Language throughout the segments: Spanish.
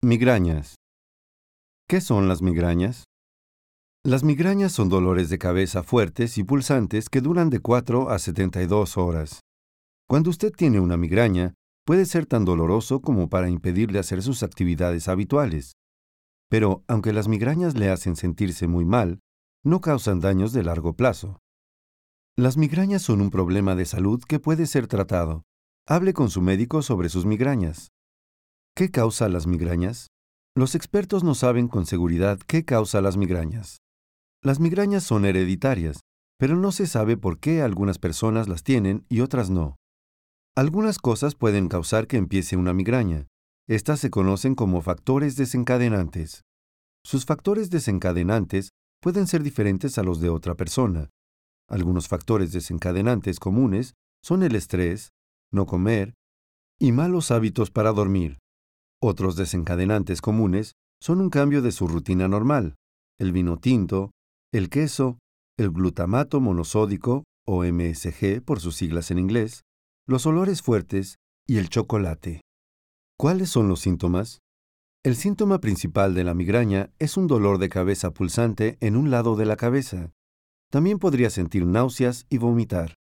Migrañas. ¿Qué son las migrañas? Las migrañas son dolores de cabeza fuertes y pulsantes que duran de 4 a 72 horas. Cuando usted tiene una migraña, puede ser tan doloroso como para impedirle hacer sus actividades habituales. Pero, aunque las migrañas le hacen sentirse muy mal, no causan daños de largo plazo. Las migrañas son un problema de salud que puede ser tratado. Hable con su médico sobre sus migrañas. ¿Qué causa las migrañas? Los expertos no saben con seguridad qué causa las migrañas. Las migrañas son hereditarias, pero no se sabe por qué algunas personas las tienen y otras no. Algunas cosas pueden causar que empiece una migraña. Estas se conocen como factores desencadenantes. Sus factores desencadenantes pueden ser diferentes a los de otra persona. Algunos factores desencadenantes comunes son el estrés, no comer y malos hábitos para dormir. Otros desencadenantes comunes son un cambio de su rutina normal, el vino tinto, el queso, el glutamato monosódico, o MSG por sus siglas en inglés, los olores fuertes y el chocolate. ¿Cuáles son los síntomas? El síntoma principal de la migraña es un dolor de cabeza pulsante en un lado de la cabeza. También podría sentir náuseas y vomitar.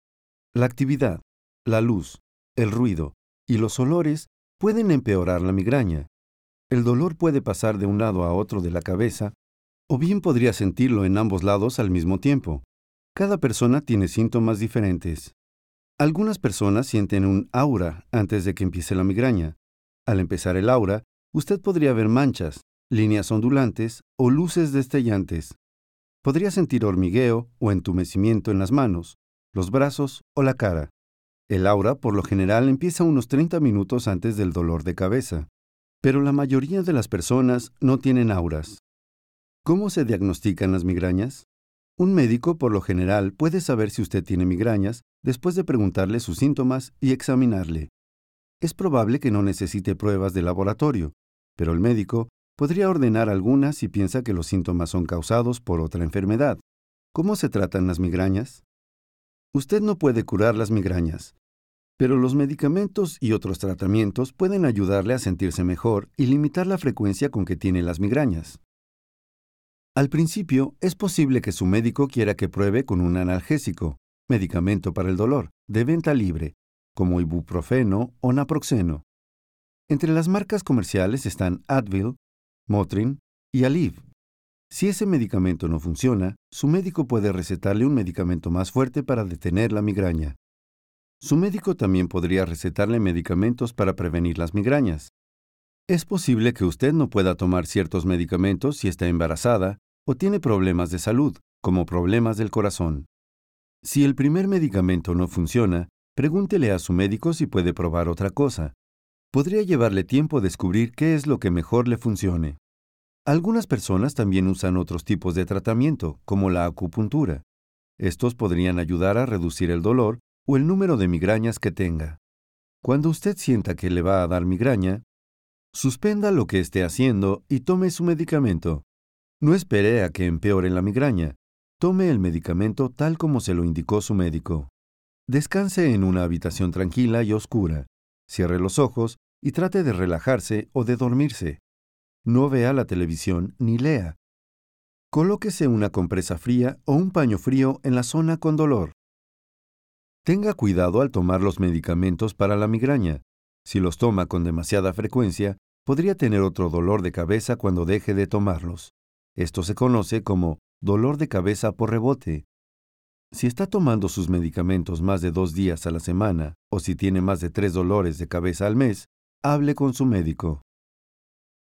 La actividad, la luz, el ruido y los olores pueden empeorar la migraña. El dolor puede pasar de un lado a otro de la cabeza, o bien podría sentirlo en ambos lados al mismo tiempo. Cada persona tiene síntomas diferentes. Algunas personas sienten un aura antes de que empiece la migraña. Al empezar el aura, usted podría ver manchas, líneas ondulantes o luces destellantes. Podría sentir hormigueo o entumecimiento en las manos, los brazos o la cara. El aura, por lo general, empieza unos 30 minutos antes del dolor de cabeza, pero la mayoría de las personas no tienen auras. ¿Cómo se diagnostican las migrañas? Un médico, por lo general, puede saber si usted tiene migrañas después de preguntarle sus síntomas y examinarle. Es probable que no necesite pruebas de laboratorio, pero el médico podría ordenar algunas si piensa que los síntomas son causados por otra enfermedad. ¿Cómo se tratan las migrañas? Usted no puede curar las migrañas, pero los medicamentos y otros tratamientos pueden ayudarle a sentirse mejor y limitar la frecuencia con que tiene las migrañas. Al principio, es posible que su médico quiera que pruebe con un analgésico, medicamento para el dolor, de venta libre, como ibuprofeno o naproxeno. Entre las marcas comerciales están Advil, Motrin y Aleve. Si ese medicamento no funciona, su médico puede recetarle un medicamento más fuerte para detener la migraña. Su médico también podría recetarle medicamentos para prevenir las migrañas. Es posible que usted no pueda tomar ciertos medicamentos si está embarazada o tiene problemas de salud, como problemas del corazón. Si el primer medicamento no funciona, pregúntele a su médico si puede probar otra cosa. Podría llevarle tiempo descubrir qué es lo que mejor le funcione. Algunas personas también usan otros tipos de tratamiento, como la acupuntura. Estos podrían ayudar a reducir el dolor o el número de migrañas que tenga. Cuando usted sienta que le va a dar migraña, suspenda lo que esté haciendo y tome su medicamento. No espere a que empeore la migraña. Tome el medicamento tal como se lo indicó su médico. Descanse en una habitación tranquila y oscura. Cierre los ojos y trate de relajarse o de dormirse. No vea la televisión ni lea. Colóquese una compresa fría o un paño frío en la zona con dolor. Tenga cuidado al tomar los medicamentos para la migraña. Si los toma con demasiada frecuencia, podría tener otro dolor de cabeza cuando deje de tomarlos. Esto se conoce como dolor de cabeza por rebote. Si está tomando sus medicamentos más de 2 días a la semana o si tiene más de 3 dolores de cabeza al mes, hable con su médico.